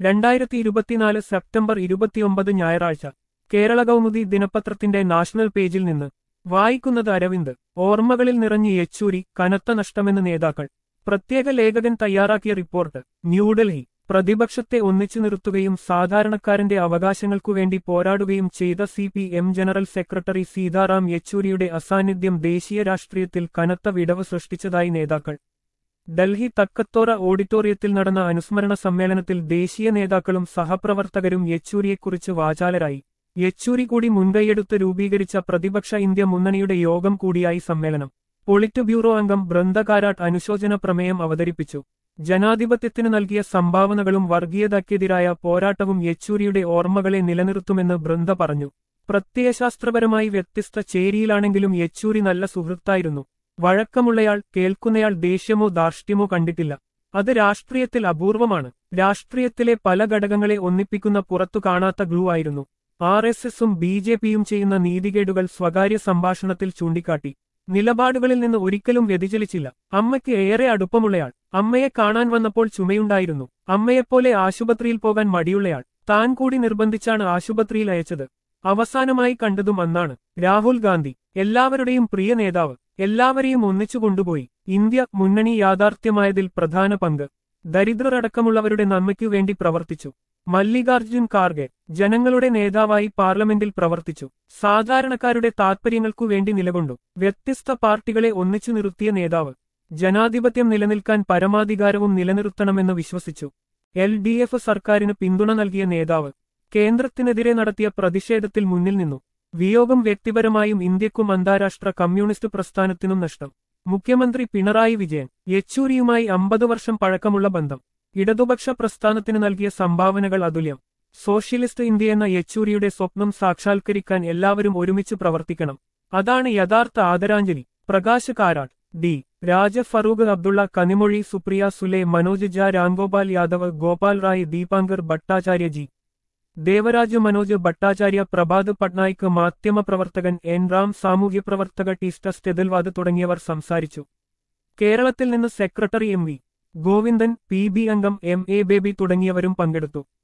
2024 September 29 ഞായറാഴ്ച കേരള കൗമുദി ദിനപത്രത്തിന്റെ national പേജിൽ നിന്ന് വായിക്കുന്നത് അരവിന്ദ്. ഓർമ്മകളിൽ നിറഞ്ഞ് യെച്ചൂരി, കനത്ത നഷ്ടമെന്ന് നേതാക്കൾ. പ്രത്യേക ലേഖകൻ തയ്യാറാക്കിയ റിപ്പോർട്ട്. ന്യൂഡൽഹി. പ്രതിപക്ഷത്തെ ഒന്നിച്ചു നിർത്തുകയും സാധാരണക്കാരന്റെ അവകാശങ്ങൾക്കുവേണ്ടി പോരാടുകയും ചെയ്ത CPM ജനറൽ സെക്രട്ടറി സീതാറാം യെച്ചൂരിയുടെ അസാന്നിധ്യം ദേശീയ രാഷ്ട്രീയത്തിൽ കനത്ത വിടവ് സൃഷ്ടിച്ചതായി നേതാക്കൾ. ഡൽഹി തക്കത്തോറ ഓഡിറ്റോറിയത്തിൽ നടന്ന അനുസ്മരണ സമ്മേളനത്തിൽ ദേശീയ നേതാക്കളും സഹപ്രവർത്തകരും യെച്ചൂരിയെക്കുറിച്ച് വാചാലരായി. യെച്ചൂരി കൂടി മുൻകൈയെടുത്ത് രൂപീകരിച്ച പ്രതിപക്ഷ ഇന്ത്യ മുന്നണിയുടെ യോഗം കൂടിയായി സമ്മേളനം. പൊളിറ്റ് ബ്യൂറോ അംഗം ബൃന്ദ കാരാട്ട് അനുശോചന പ്രമേയം അവതരിപ്പിച്ചു. ജനാധിപത്യത്തിന് നൽകിയ സംഭാവനകളും വർഗീയതയ്ക്കെതിരായ പോരാട്ടവും യെച്ചൂരിയുടെ ഓർമ്മകളെ നിലനിർത്തുമെന്ന് ബൃന്ദ പറഞ്ഞു. പ്രത്യയശാസ്ത്രപരമായി വ്യത്യസ്ത ചേരിയിലാണെങ്കിലും യെച്ചൂരി നല്ല സുഹൃത്തായിരുന്നു. വഴക്കമുള്ളയാൾ, കേൾക്കുന്നയാൾ ദേഷ്യമോ ധാർഷ്ട്യമോ കണ്ടിട്ടില്ല. അത് രാഷ്ട്രീയത്തിൽ അപൂർവമാണ്. രാഷ്ട്രീയത്തിലെ പല ഘടകങ്ങളെ ഒന്നിപ്പിക്കുന്ന പുറത്തു കാണാത്ത ഗ്ലൂ ആയിരുന്നു. RSSും BJPയും ചെയ്യുന്ന നീതികേടുകൾ സ്വകാര്യ സംഭാഷണത്തിൽ ചൂണ്ടിക്കാട്ടി. നിലപാടുകളിൽ നിന്ന് ഒരിക്കലും വ്യതിചലിച്ചില്ല. അമ്മയ്ക്ക് ഏറെ അടുപ്പമുള്ളയാൾ. അമ്മയെ കാണാൻ വന്നപ്പോൾ ചുമയുണ്ടായിരുന്നു. അമ്മയെപ്പോലെ ആശുപത്രിയിൽ പോകാൻ മടിയുള്ളയാൾ. താൻ കൂടി നിർബന്ധിച്ചാണ് ആശുപത്രിയിൽ അയച്ചത്. അവസാനമായി കണ്ടതും അന്നാണ്. രാഹുൽ ഗാന്ധി. എല്ലാവരുടെയും പ്രിയ നേതാവ്. എല്ലാവരെയും ഒന്നിച്ചു കൊണ്ടുപോയി. ഇന്ത്യ മുന്നണി യാഥാർത്ഥ്യമായതിൽ പ്രധാന പങ്ക്. ദരിദ്രരടക്കമുള്ളവരുടെ നന്മയ്ക്കു വേണ്ടി പ്രവർത്തിച്ചു. മല്ലികാർജ്ജുൻ ഖാർഗെ. ജനങ്ങളുടെ നേതാവായി പാർലമെന്റിൽ പ്രവർത്തിച്ചു. സാധാരണക്കാരുടെ താത്പര്യങ്ങൾക്കു വേണ്ടി നിലകൊണ്ടു. വ്യത്യസ്ത പാർട്ടികളെ ഒന്നിച്ചു നിർത്തിയ നേതാവ്. ജനാധിപത്യം നിലനിൽക്കാൻ പരമാധികാരവും നിലനിർത്തണമെന്ന് വിശ്വസിച്ചു. LDF സർക്കാരിന് പിന്തുണ നൽകിയ നേതാവ്. കേന്ദ്രത്തിനെതിരെ നടത്തിയ പ്രതിഷേധത്തിൽ മുന്നിൽ നിന്നു. വിയോഗം വ്യക്തിപരമായും ഇന്ത്യക്കും അന്താരാഷ്ട്ര കമ്മ്യൂണിസ്റ്റ് പ്രസ്ഥാനത്തിനും നഷ്ടം. മുഖ്യമന്ത്രി പിണറായി വിജയൻ. യെച്ചൂരിയുമായി 50 വർഷം പഴക്കമുള്ള ബന്ധം. ഇടതുപക്ഷ പ്രസ്ഥാനത്തിന് നൽകിയ സംഭാവനകൾ അതുല്യം. സോഷ്യലിസ്റ്റ് ഇന്ത്യ എന്ന യെച്ചൂരിയുടെ സ്വപ്നം സാക്ഷാത്കരിക്കാൻ എല്ലാവരും ഒരുമിച്ച് പ്രവർത്തിക്കണം. അതാണ് യഥാർത്ഥ ആദരാഞ്ജലി. പ്രകാശ് കാരാട്ട്. D. രാജ ഫറൂഖ് അബ്ദുള്ള, കനിമൊഴി സുപ്രിയ സുലെ, മനോജ് ജ, രാംഗോപാൽ യാദവ്, ഗോപാൽ റായ്, ദീപാങ്കർ ഭട്ടാചാര്യ, G. ദേവരാജ്, മനോജ് ഭട്ടാചാര്യ, പ്രഭാത് പട്നായിക്, മാധ്യമപ്രവർത്തകൻ N. റാം, സാമൂഹ്യപ്രവർത്തക ടീസ്റ്റ സ്റ്റെദൽവാദ് തുടങ്ങിയവർ സംസാരിച്ചു. കേരളത്തിൽ നിന്ന് സെക്രട്ടറി MV. ഗോവിന്ദൻ, PB അംഗം MA ബേബി തുടങ്ങിയവരും പങ്കെടുത്തു.